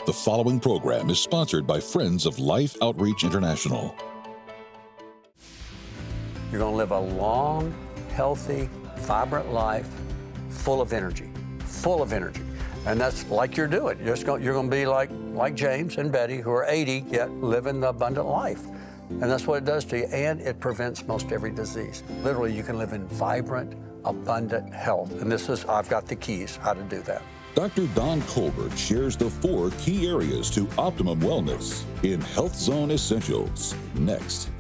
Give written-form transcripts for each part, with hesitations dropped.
The following program is sponsored by Friends of Life Outreach International. You're going to live a long, healthy, vibrant life full of energy. And that's like you're doing. You're going to be like James and Betty, who are 80, yet living the abundant life. And that's what it does to you. And it prevents most every disease. Literally, you can live in vibrant, abundant health. And I've got the keys how to do that. Dr. Don Colbert shares the 4 key areas to optimum wellness in Health Zone Essentials. Next.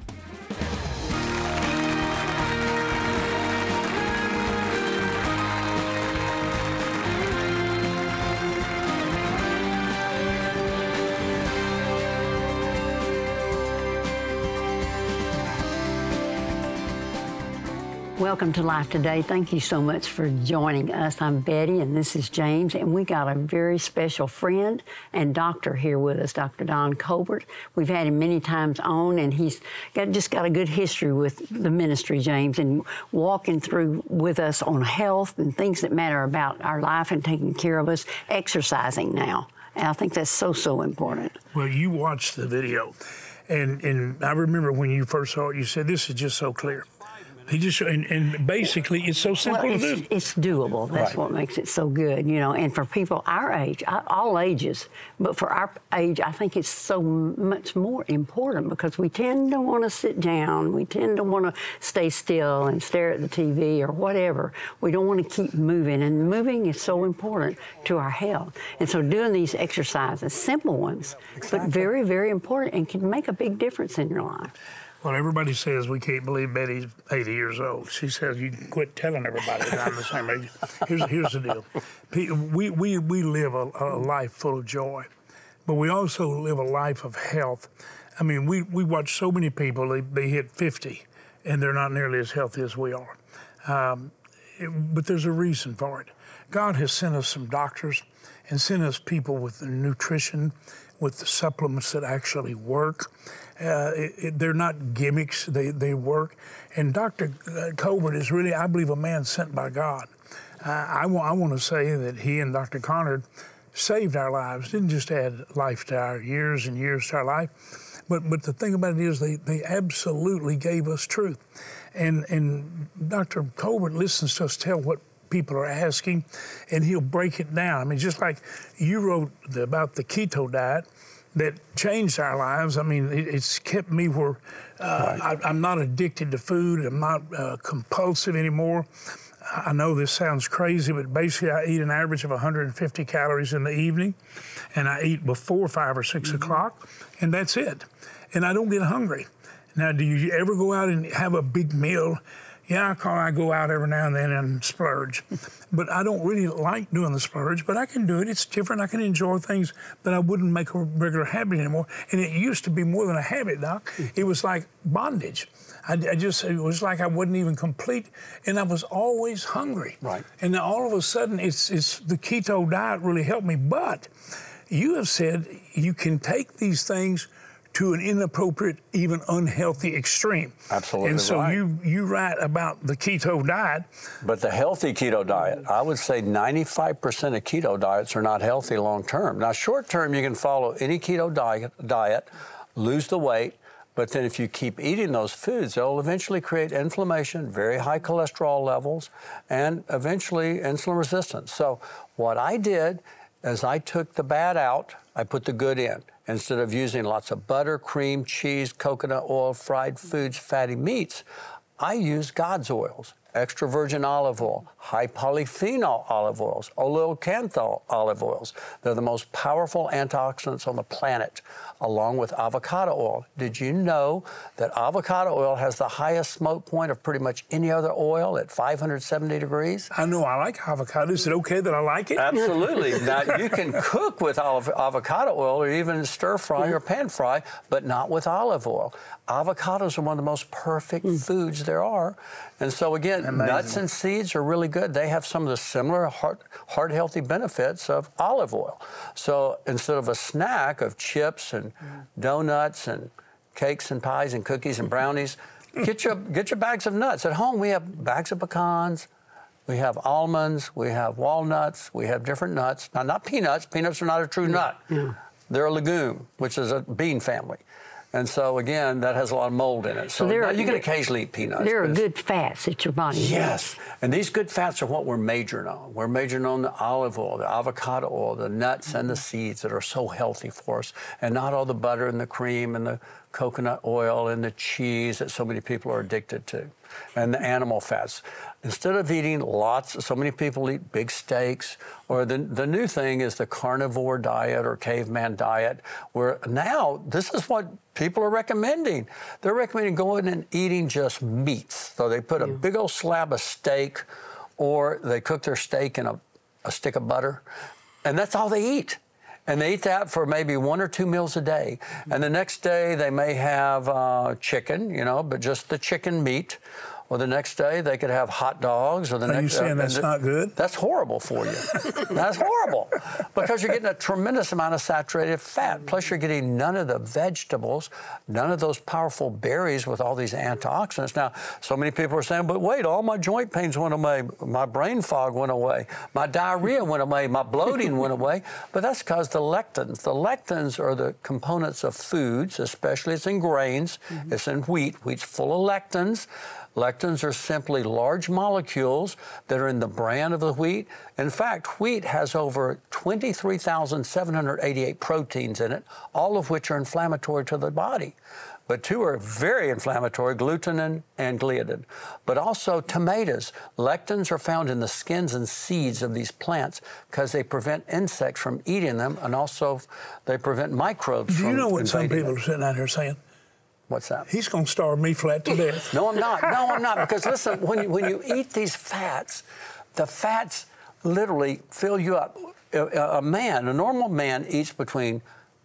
Welcome to Life Today. Thank you so much for joining us. I'm Betty, and this is James, and we got a very special friend and doctor here with us, Dr. Don Colbert. We've had him many times on, and he's just got a good history with the ministry, James, and walking through with us on health and things that matter about our life and taking care of us, exercising now. And I think that's so important. Well, you watched the video, and I remember when you first saw it, you said, this is just so clear. And basically, it's so simple to do. It's doable. That's right. What makes it so good, And for people our age, all ages, but for our age, I think it's so much more important because we tend to want to sit down. We tend to want to stay still and stare at the TV or whatever. We don't want to keep moving, and moving is so important to our health. And so doing these exercises, simple ones, but very, very important and can make a big difference in your life. Well, everybody says we can't believe Betty's 80 years old. She says you can quit telling everybody that I'm the same age. Here's the deal. We live a life full of joy, but we also live a life of health. I mean, we watch so many people, they hit 50, and they're not nearly as healthy as we are. But there's a reason for it. God has sent us some doctors and sent us people with the nutrition, with the supplements that actually work. They're not gimmicks, they work. And Dr. Colbert is really, I believe, a man sent by God. I want to say that he and Dr. Conard saved our lives, didn't just add life to our years and years to our life, but the thing about it is they absolutely gave us truth. And Dr. Colbert listens to us tell what people are asking, and he'll break it down. I mean, just like you wrote about the keto diet, that changed our lives. I mean, it's kept me where I'm not addicted to food. I'm not compulsive anymore. I know this sounds crazy, but basically I eat an average of 150 calories in the evening, and I eat before 5 or 6 o'clock, and that's it. And I don't get hungry. Now, do you ever go out and have a big meal? Yeah, I go out every now and then and splurge. But I don't really like doing the splurge, but I can do it. It's different. I can enjoy things that I wouldn't make a regular habit anymore. And it used to be more than a habit, Doc. It was like bondage. It was like I wasn't even complete, and I was always hungry. Right. And now all of a sudden, it's the keto diet really helped me. But you have said you can take these things to an inappropriate, even unhealthy extreme. Absolutely. And so right. you write about the keto diet. But the healthy keto diet, I would say 95% of keto diets are not healthy long term. Now, short term, you can follow any keto diet, lose the weight, but then if you keep eating those foods, they'll eventually create inflammation, very high cholesterol levels, and eventually insulin resistance. So what I did is I took the bad out, I put the good in. Instead of using lots of butter, cream, cheese, coconut oil, fried foods, fatty meats, I use God's oils. Extra virgin olive oil, high polyphenol olive oils, oleocanthal olive oils. They're the most powerful antioxidants on the planet, along with avocado oil. Did you know that avocado oil has the highest smoke point of pretty much any other oil at 570 degrees? I know I like avocado. Is it okay that I like it? Absolutely. Now, you can cook with avocado oil or even stir fry or pan fry, but not with olive oil. Avocados are one of the most perfect foods there are. And so, again, nuts and seeds are really good. They have some of the similar heart healthy benefits of olive oil. So instead of a snack of chips and donuts and cakes and pies and cookies and brownies, get your bags of nuts. At home, we have bags of pecans, We have almonds, we have walnuts, we have different nuts. Now, not peanuts. Peanuts are not a true nut. Yeah. They're a legume, which is a bean family. And so, again, that has a lot of mold in it. So now you can occasionally eat peanuts. There are good fats that your body needs. Yes. And these good fats are what we're majoring on. We're majoring on the olive oil, the avocado oil, the nuts and the seeds that are so healthy for us, and not all the butter and the cream and the coconut oil and the cheese that so many people are addicted to, and the animal fats. Instead of eating so many people eat big steaks, or the new thing is the carnivore diet or caveman diet, where now this is what people are recommending. They're recommending going and eating just meats. So they put a big old slab of steak, or they cook their steak in a stick of butter, and that's all they eat. And they eat that for maybe 1 or 2 meals a day. And the next day they may have chicken, but just the chicken meat. Or the next day they could have hot dogs. Or the Are next you saying that's not good? That's horrible for you. That's horrible, because you're getting a tremendous amount of saturated fat. Plus you're getting none of the vegetables, none of those powerful berries with all these antioxidants. Now, so many people are saying, but wait, all my joint pains went away, my brain fog went away, my diarrhea went away, my bloating went away. But that's because the lectins are the components of foods, especially it's in grains, it's in wheat. Wheat's full of lectins. Lectins are simply large molecules that are in the bran of the wheat. In fact, wheat has over 23,788 proteins in it, all of which are inflammatory to the body. But 2 are very inflammatory, glutenin and gliadin. But also tomatoes. Lectins are found in the skins and seeds of these plants because they prevent insects from eating them, and also they prevent microbes from Do you know what some people them. are sitting out here saying? What's that? He's going to starve me flat to death. No, I'm not. No, I'm not. Because listen, when you eat these fats, the fats literally fill you up. A normal man eats between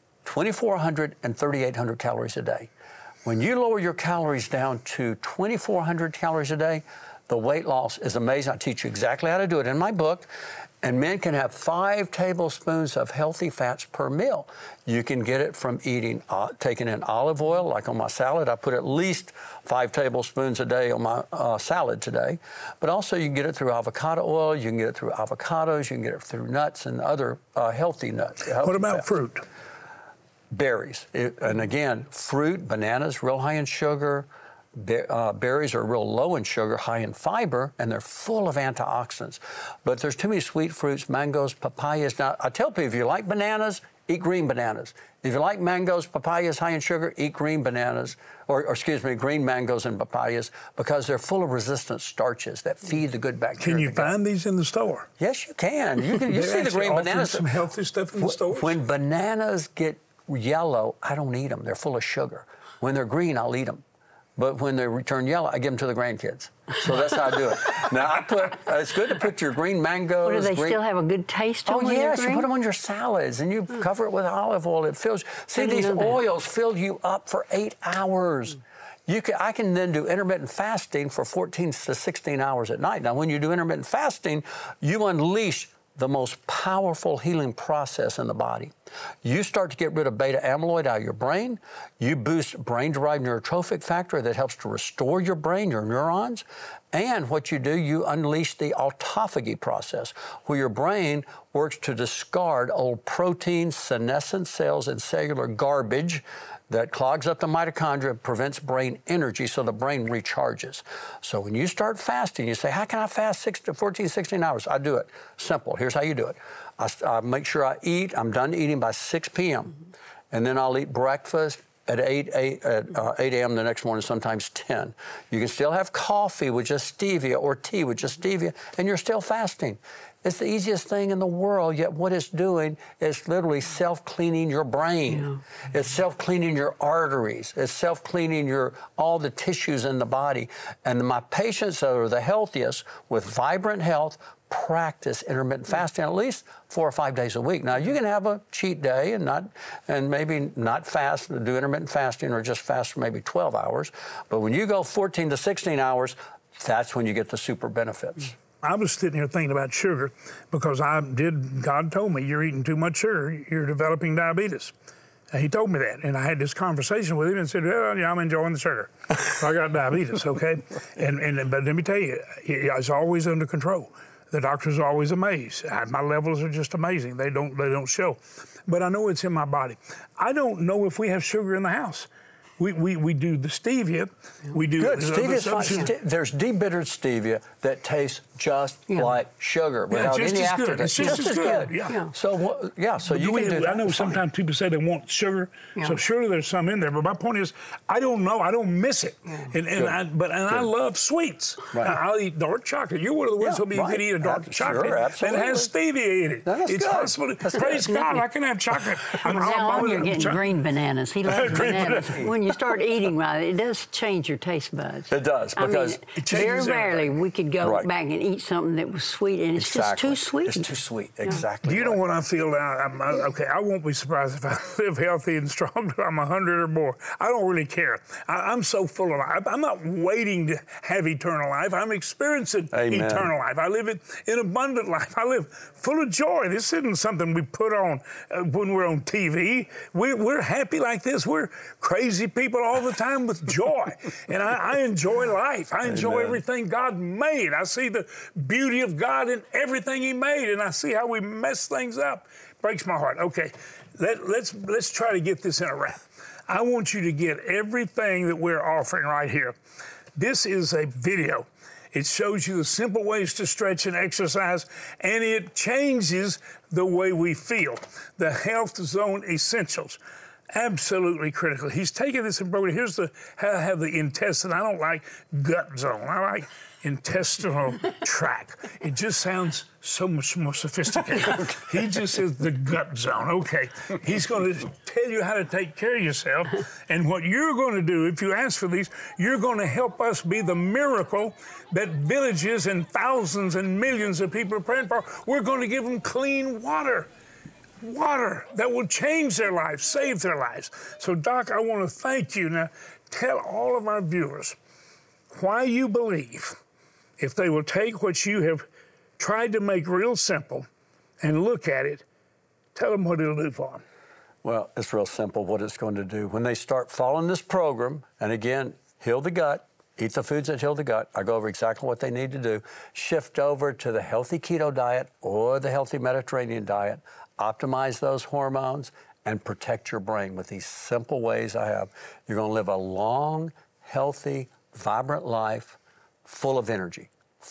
2,400 and 3,800 calories a day. When you lower your calories down to 2,400 calories a day, the weight loss is amazing. I teach you exactly how to do it in my book. And men can have 5 tablespoons of healthy fats per meal. You can get it from taking in olive oil, like on my salad. I put at least 5 tablespoons a day on my salad today. But also you can get it through avocado oil, you can get it through avocados, you can get it through nuts and other healthy nuts. What about fruit? Berries. And again, fruit, bananas, real high in sugar. Berries are real low in sugar, high in fiber, and they're full of antioxidants. But there's too many sweet fruits, mangoes, papayas. Now, I tell people, if you like bananas, eat green bananas. If you like mangoes, papayas high in sugar, eat green bananas, green mangoes and papayas, because they're full of resistant starches that feed the good bacteria. Can you find these in the store? Yes, you can. You see the green bananas. Some healthy stuff in the stores? When bananas get yellow, I don't eat them. They're full of sugar. When they're green, I'll eat them. But when they turn yellow, I give them to the grandkids. So that's how I do it. Now, it's good to put your green mangoes. Do they still have a good taste to them? Oh, yes. You put them on your salads, and you cover it with olive oil. It fills. See, these oils fill you up for 8 hours. I can then do intermittent fasting for 14 to 16 hours at night. Now, when you do intermittent fasting, you unleash the most powerful healing process in the body. You start to get rid of beta amyloid out of your brain. You boost brain-derived neurotrophic factor that helps to restore your brain, your neurons. And what you do, you unleash the autophagy process, where your brain works to discard old proteins, senescent cells, and cellular garbage that clogs up the mitochondria, prevents brain energy, so the brain recharges. So when you start fasting, you say, how can I fast 14, 16 hours? I do it. Simple. Here's how you do it. I make sure I'm done eating by 6 p.m., and then I'll eat breakfast at 8 a.m. the next morning, sometimes 10. You can still have coffee with just stevia or tea with just stevia, and you're still fasting. It's the easiest thing in the world, yet what it's doing is literally self-cleaning your brain. Yeah. It's self-cleaning your arteries. It's self-cleaning all the tissues in the body. And my patients that are the healthiest with vibrant health practice intermittent fasting at least 4 or 5 days a week. Now, you can have a cheat day and maybe not fast, do intermittent fasting, or just fast for maybe 12 hours. But when you go 14 to 16 hours, that's when you get the super benefits. I was sitting here thinking about sugar because God told me, you're eating too much sugar, you're developing diabetes. And he told me that, and I had this conversation with him and said, well, yeah, I'm enjoying the sugar. I got diabetes, okay? But let me tell you, it's always under control. The doctors are always amazed. My levels are just amazing. They don't show. But I know it's in my body. I don't know if we have sugar in the house. We do the stevia. We do good. Stevia's fine. There's debittered stevia that tastes just like sugar without any aftertaste. It's just as good. Yeah. So so you can do that. I know sometimes people say they want sugar, so surely there's some in there. But my point is, I don't know. I don't miss it. I love sweets. Right. I'll eat dark chocolate. You're one of the ones who can eat a dark chocolate that has stevia in it. It's possible. Praise God, I can have chocolate. Now you're getting green bananas. He loves bananas. When you start eating right, it does change your taste buds. It does, because very rarely we could go back and eat something that was sweet, and it's just too sweet. It's too sweet, exactly. Do you know what I feel now? I won't be surprised if I live healthy and strong till I'm 100 or more. I don't really care. I'm so full of life. I'm not waiting to have eternal life. I'm experiencing eternal life. I live it in abundant life. I live full of joy. This isn't something we put on when we're on TV. We're happy like this. We're crazy people all the time with joy. And I enjoy life. I enjoy everything God made. I see the beauty of God in everything He made, and I see how we mess things up. Breaks my heart. Okay, let's try to get this in a wrap. I want you to get everything that we're offering right here. This is a video. It shows you the simple ways to stretch and exercise, and it changes the way we feel. The Health Zone Essentials. Absolutely critical. He's taken this and broken it. Here's how I have the intestine. I don't like gut zone. I like intestinal tract. It just sounds so much more sophisticated. He just says the gut zone. Okay. He's going to tell you how to take care of yourself. And what you're going to do, if you ask for these, you're going to help us be the miracle that villages and thousands and millions of people are praying for. We're going to give them clean water. Water that will change their lives, save their lives. So, Doc, I want to thank you. Now, tell all of our viewers why you believe, if they will take what you have tried to make real simple and look at it, tell them what it'll do for them. Well, it's real simple what it's going to do. When they start following this program, and again, heal the gut, eat the foods that heal the gut. I go over exactly what they need to do. Shift over to the healthy keto diet or the healthy Mediterranean diet. Optimize those hormones and protect your brain with these simple ways I have. You're going to live a long, healthy, vibrant life full of energy.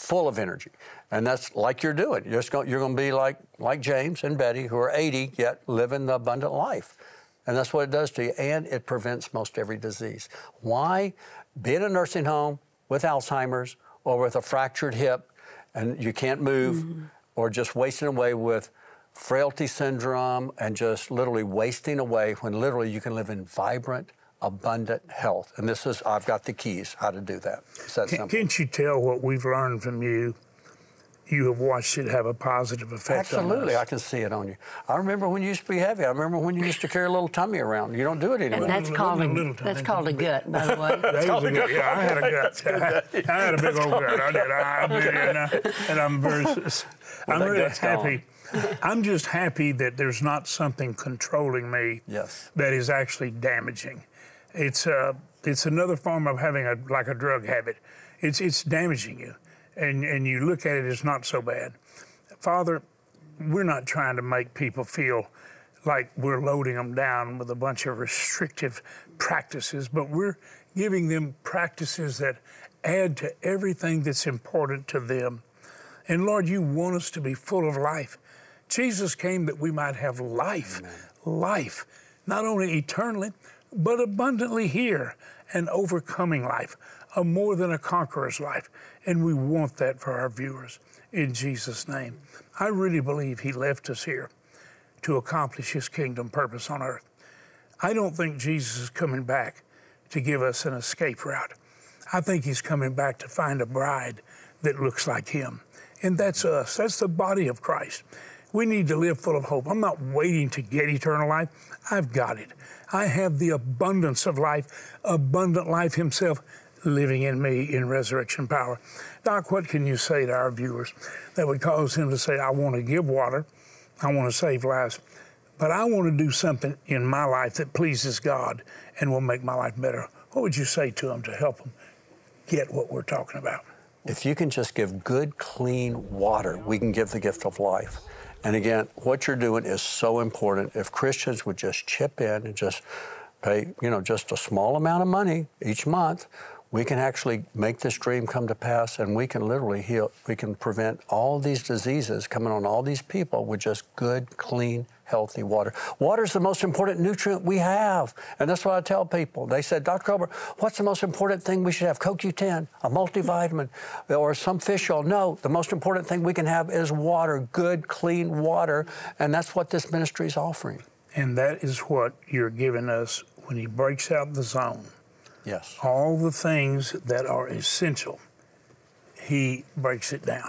And that's like you're doing. You're going to be like James and Betty, who are 80, yet living the abundant life. And that's what it does to you. And it prevents most every disease. Why be in a nursing home with Alzheimer's or with a fractured hip and you can't move, or just wasting away with frailty syndrome and just literally wasting away when literally you can live in vibrant, abundant health. And I've got the keys how to do that. It's that simple. Can't you tell what we've learned from you? You have watched it have a positive effect on us. Absolutely, I can see it on you. I remember when you used to be heavy. I remember when you used to carry a little tummy around. You don't do it anymore. And that's called a gut, by the way. That's called a gut. Yeah, I had a gut. I had a big old gut. I did. And I'm really happy. I'm just happy that there's not something controlling me that is actually damaging. It's another form of having a drug habit. It's damaging you. And you look at it, it's not so bad. Father, we're not trying to make people feel like we're loading them down with a bunch of restrictive practices, but we're giving them practices that add to everything that's important to them. And Lord, you want us to be full of life. Jesus came that we might have life. Amen. Life, not only eternally, but abundantly here, an overcoming life, a more than a conqueror's life. And we want that for our viewers, in Jesus' name. I really believe He left us here to accomplish His kingdom purpose on earth. I don't think Jesus is coming back to give us an escape route. I think He's coming back to find a bride that looks like Him. And that's us. That's the body of Christ. We need to live full of hope. I'm not waiting to get eternal life. I've got it. I have the abundance of life, abundant life Himself living in me in resurrection power. Doc, what can you say to our viewers that would cause them to say, I want to give water, I want to save lives, but I want to do something in my life that pleases God and will make my life better. What would you say to them to help them get what we're talking about? If you can just give good, clean water, we can give the gift of life. And again, what you're doing is so important. If Christians would just chip in and just pay, just a small amount of money each month, we can actually make this dream come to pass, and we can literally heal. We can prevent all these diseases coming on all these people with just good, clean, healthy water. Water is the most important nutrient we have, and that's what I tell people. They said, Dr. Colbert, what's the most important thing we should have? CoQ10, a multivitamin, or some fish oil? No, the most important thing we can have is water, good, clean water, and that's what this ministry is offering. And that is what you're giving us when he breaks out the zone. Yes. All the things that are essential, he breaks it down.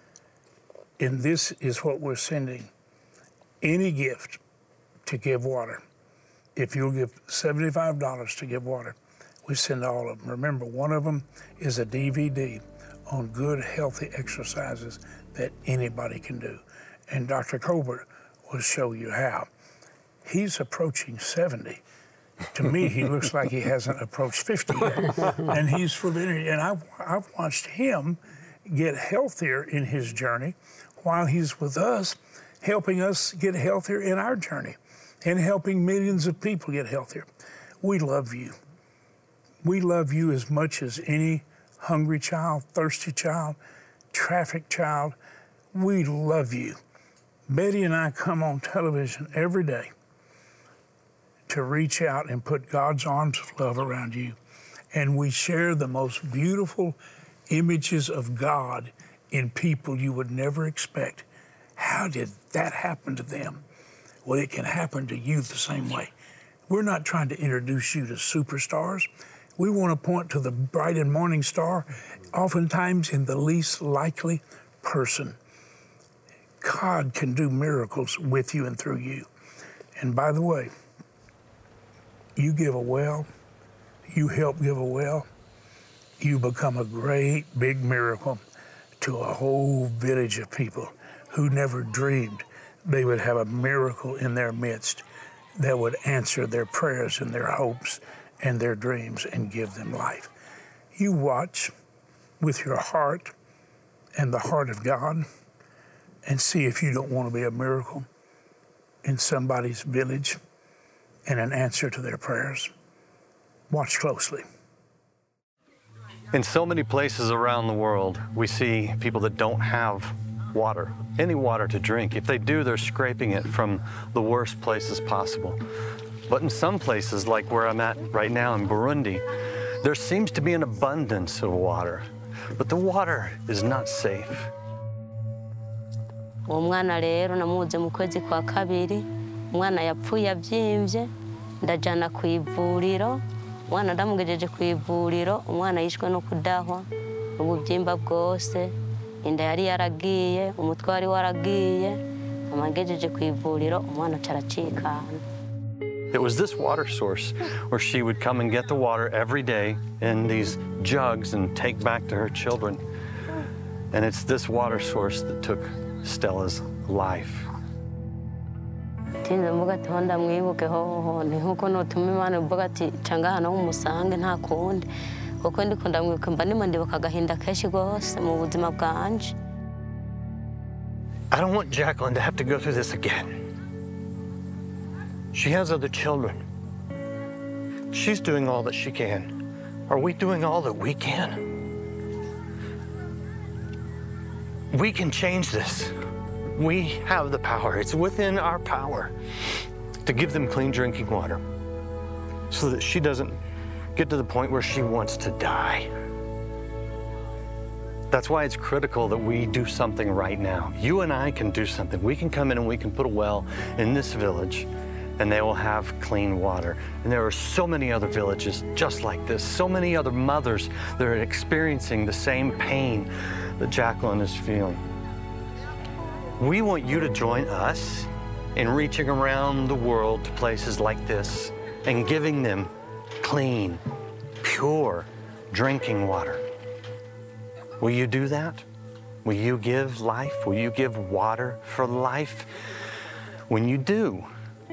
And this is what we're sending. Any gift to give water. If you'll give $75 to give water, we send all of them. Remember, one of them is a DVD on good, healthy exercises that anybody can do. And Dr. Colbert will show you how. He's approaching 70. To me, he looks like he hasn't approached 50 yet. And he's full of energy. And I've watched him get healthier in his journey while he's with us, helping us get healthier in our journey and helping millions of people get healthier. We love you. We love you as much as any hungry child, thirsty child, trafficked child. We love you. Betty and I come on television every day to reach out and put God's arms of love around you. And we share the most beautiful images of God in people you would never expect. How did that happen to them? Well, it can happen to you the same way. We're not trying to introduce you to superstars. We want to point to the bright and morning star, oftentimes in the least likely person. God can do miracles with you and through you. And by the way, you give a well, you help give a well, you become a great big miracle to a whole village of people who never dreamed they would have a miracle in their midst that would answer their prayers and their hopes and their dreams and give them life. You watch with your heart and the heart of God and see if you don't want to be a miracle in somebody's village and an answer to their prayers. Watch closely. In so many places around the world, we see people that don't have water, any water to drink. If they do, they're scraping it from the worst places possible. But in some places, like where I'm at right now in Burundi, there seems to be an abundance of water, but the water is not safe. Umwana rero namuze mu kwezi kwa kabiri, umwana yapfuye avyimvye, ndajana ku ivuriro, umwana ndamugejeje ku ivuriro, umwana yishwe no kudahwa, ubuvyimba bwose, inda yari yaragiye, umutwe wari waragiye, amagejeje ku ivuriro, umwana caracikana. It was this water source where she would come and get the water every day in these jugs and take back to her children. And it's this water source that took Stella's life. Tinze mvuga ati honda mwibuke hoho ni nkuko notuma Imana mvuga ati canga hano umusange nta kundi kuko ndiko ndamwibuka mba ndimo ndibuka agahinda kenshi gose mu buzima bwanje. I don't want Jacqueline to have to go through this again. She has other children. She's doing all that she can. Are we doing all that we can? We can change this. We have the power. It's within our power to give them clean drinking water so that she doesn't get to the point where she wants to die. That's why it's critical that we do something right now. You and I can do something. We can come in and we can put a well in this village and they will have clean water. And there are so many other villages just like this, so many other mothers that are experiencing the same pain that Jacqueline is feeling. We want you to join us in reaching around the world to places like this and giving them clean, pure drinking water. Will you do that? Will you give life? Will you give water for life? When you do,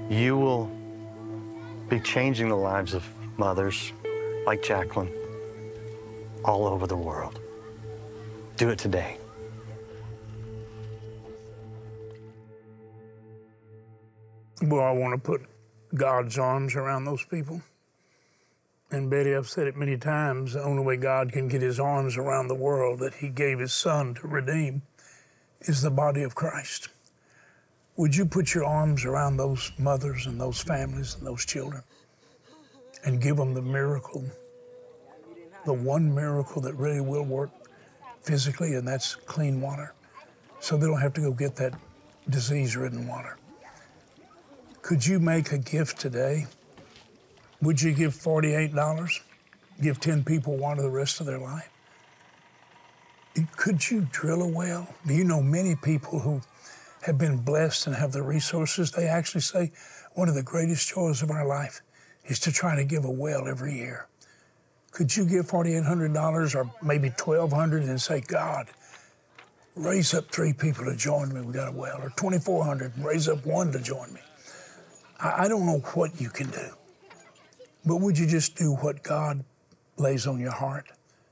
you will be changing the lives of mothers like Jacqueline all over the world. Do it today. Well, I want to put God's arms around those people. And Betty, I've said it many times, the only way God can get his arms around the world that he gave his son to redeem is the body of Christ. Would you put your arms around those mothers and those families and those children and give them the miracle, the one miracle that really will work physically, and that's clean water, so they don't have to go get that disease-ridden water? Could you make a gift today? Would you give $48? Give 10 people water the rest of their life? Could you drill a well? Do you know many people who have been blessed and have the resources? They actually say one of the greatest joys of our life is to try to give a well every year. Could you give $4,800 or maybe $1,200 and say, God, raise up 3 people to join me, we got a well, or $2,400 and raise up 1 to join me? I don't know what you can do, but would you just do what God lays on your heart?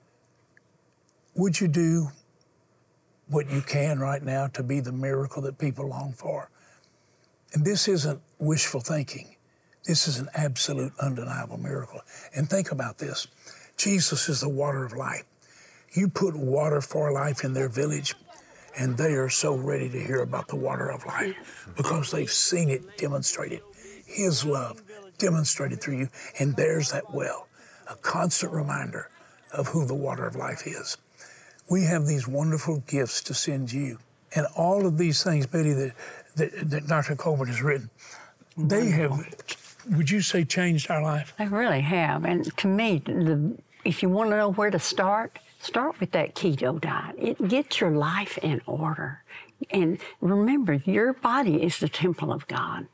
Would you do what you can right now to be the miracle that people long for? And this isn't wishful thinking. This is an absolute, undeniable miracle. And think about this. Jesus is the water of life. You put Water for Life in their village, and they are so ready to hear about the water of life because they've seen it demonstrated. His love demonstrated through you, and there's that well, a constant reminder of who the water of life is. We have these wonderful gifts to send you, and all of these things, Betty, that Dr. Colbert has written, they have, would you say, changed our life? They really have, and to me, if you want to know where to start with that keto diet. It gets your life in order, and remember, your body is the temple of God.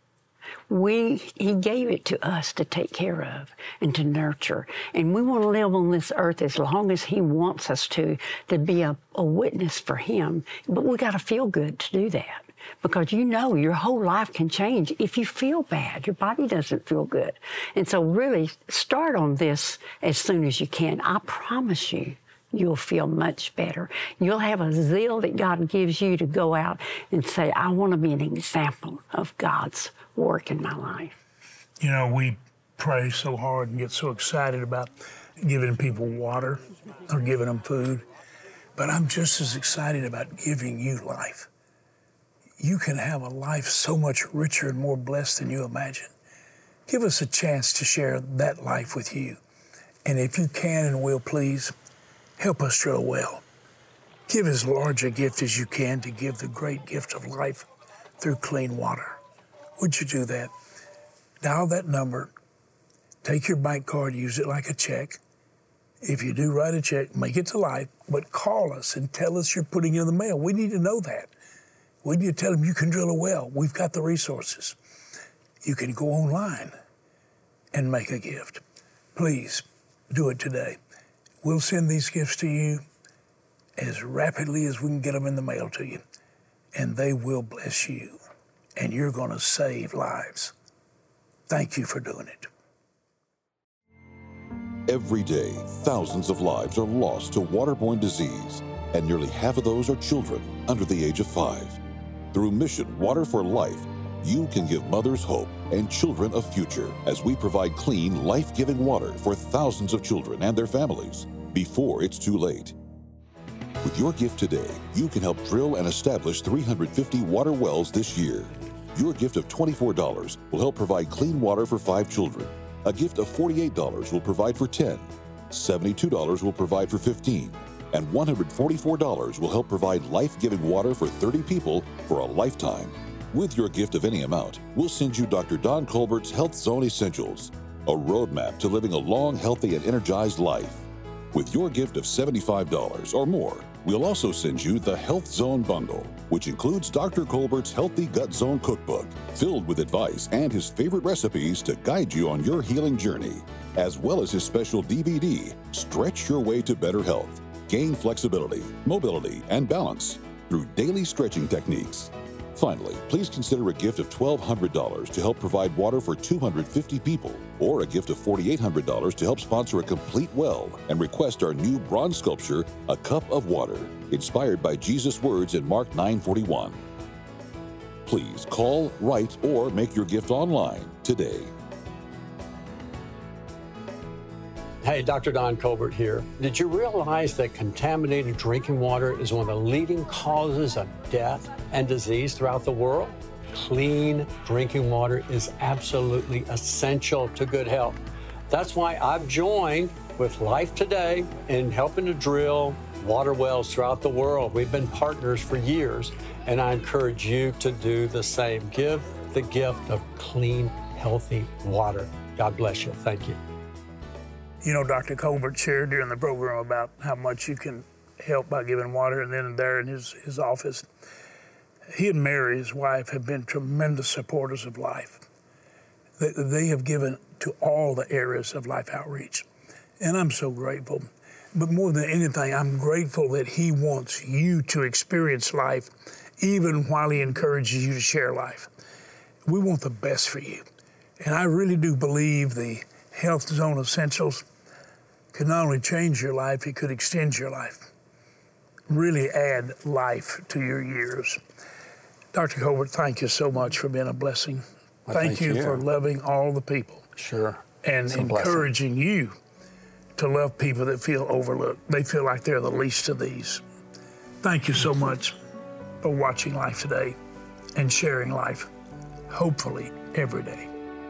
He gave it to us to take care of and to nurture. And we want to live on this earth as long as he wants us to be a witness for him. But we got to feel good to do that. Because you know your whole life can change if you feel bad. Your body doesn't feel good. And so really start on this as soon as you can. I promise you, you'll feel much better. You'll have a zeal that God gives you to go out and say, I want to be an example of God's work in my life. You know, we pray so hard and get so excited about giving people water or giving them food, but I'm just as excited about giving you life. You can have a life so much richer and more blessed than you imagine. Give us a chance to share that life with you. And if you can and will, please, help us drill a well. Give as large a gift as you can to give the great gift of life through clean water. Would you do that? Dial that number, take your bank card, use it like a check. If you do write a check, make it to life, but call us and tell us you're putting it in the mail. We need to know that. We need to tell them you can drill a well. We've got the resources. You can go online and make a gift. Please do it today. We'll send these gifts to you as rapidly as we can get them in the mail to you, and they will bless you, and you're going to save lives. Thank you for doing it. Every day, thousands of lives are lost to waterborne disease, and nearly half of those are children under the age of 5. Through Mission Water for Life, you can give mothers hope and children a future as we provide clean, life-giving water for thousands of children and their families before it's too late. With your gift today, you can help drill and establish 350 water wells this year. Your gift of $24 will help provide clean water for 5 children. A gift of $48 will provide for 10. $72 will provide for 15. And $144 will help provide life-giving water for 30 people for a lifetime. With your gift of any amount, we'll send you Dr. Don Colbert's Health Zone Essentials, a roadmap to living a long, healthy, and energized life. With your gift of $75 or more, we'll also send you the Health Zone Bundle, which includes Dr. Colbert's Healthy Gut Zone Cookbook, filled with advice and his favorite recipes to guide you on your healing journey, as well as his special DVD, Stretch Your Way to Better Health. Gain flexibility, mobility, and balance through daily stretching techniques. Finally, please consider a gift of $1,200 to help provide water for 250 people, or a gift of $4,800 to help sponsor a complete well and request our new bronze sculpture, A Cup of Water, inspired by Jesus' words in Mark 9:41. Please call, write, or make your gift online today. Hey, Dr. Don Colbert here. Did you realize that contaminated drinking water is one of the leading causes of death and disease throughout the world? Clean drinking water is absolutely essential to good health. That's why I've joined with Life Today in helping to drill water wells throughout the world. We've been partners for years, and I encourage you to do the same. Give the gift of clean, healthy water. God bless you. Thank you. You know, Dr. Colbert shared during the program about how much you can help by giving water, and then there in his office, he and Mary, his wife, have been tremendous supporters of Life. They have given to all the areas of Life Outreach, and I'm so grateful. But more than anything, I'm grateful that he wants you to experience Life, even while he encourages you to share Life. We want the best for you, and I really do believe the Health Zone Essentials could not only change your life, it could extend your life, really add life to your years. Dr. Colbert, thank you so much for being a blessing. Well, thank you for loving all the people. Sure. And encouraging you to love people that feel overlooked. They feel like they're the least of these. Thank you so much for watching Life Today and sharing life, hopefully every day.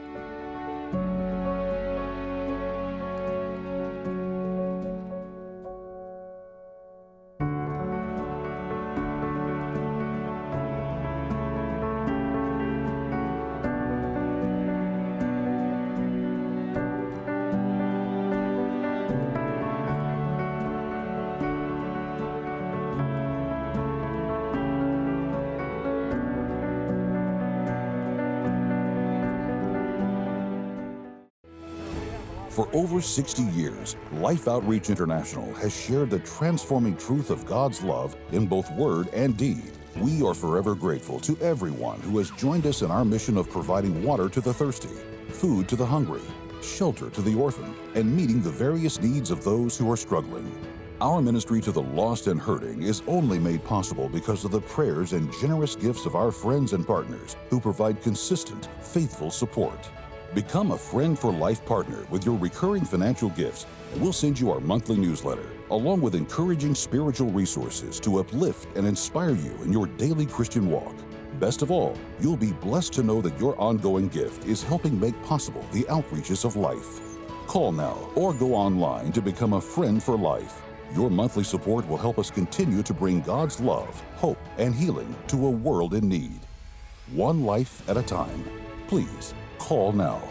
For over 60 years, Life Outreach International has shared the transforming truth of God's love in both word and deed. We are forever grateful to everyone who has joined us in our mission of providing water to the thirsty, food to the hungry, shelter to the orphan, and meeting the various needs of those who are struggling. Our ministry to the lost and hurting is only made possible because of the prayers and generous gifts of our friends and partners who provide consistent, faithful support. Become a Friend for Life partner with your recurring financial gifts, and we'll send you our monthly newsletter, along with encouraging spiritual resources to uplift and inspire you in your daily Christian walk. Best of all, you'll be blessed to know that your ongoing gift is helping make possible the outreaches of Life. Call now or go online to become a Friend for Life. Your monthly support will help us continue to bring God's love, hope, and healing to a world in need. One life at a time. Please call now.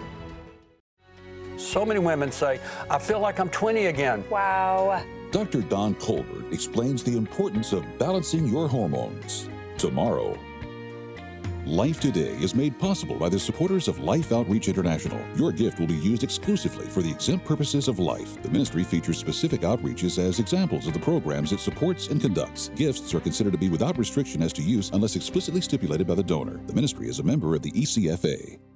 So many women say, I feel like I'm 20 again. Wow. Dr. Don Colbert explains the importance of balancing your hormones. Tomorrow. Life Today is made possible by the supporters of Life Outreach International. Your gift will be used exclusively for the exempt purposes of Life. The ministry features specific outreaches as examples of the programs it supports and conducts. Gifts are considered to be without restriction as to use unless explicitly stipulated by the donor. The ministry is a member of the ECFA.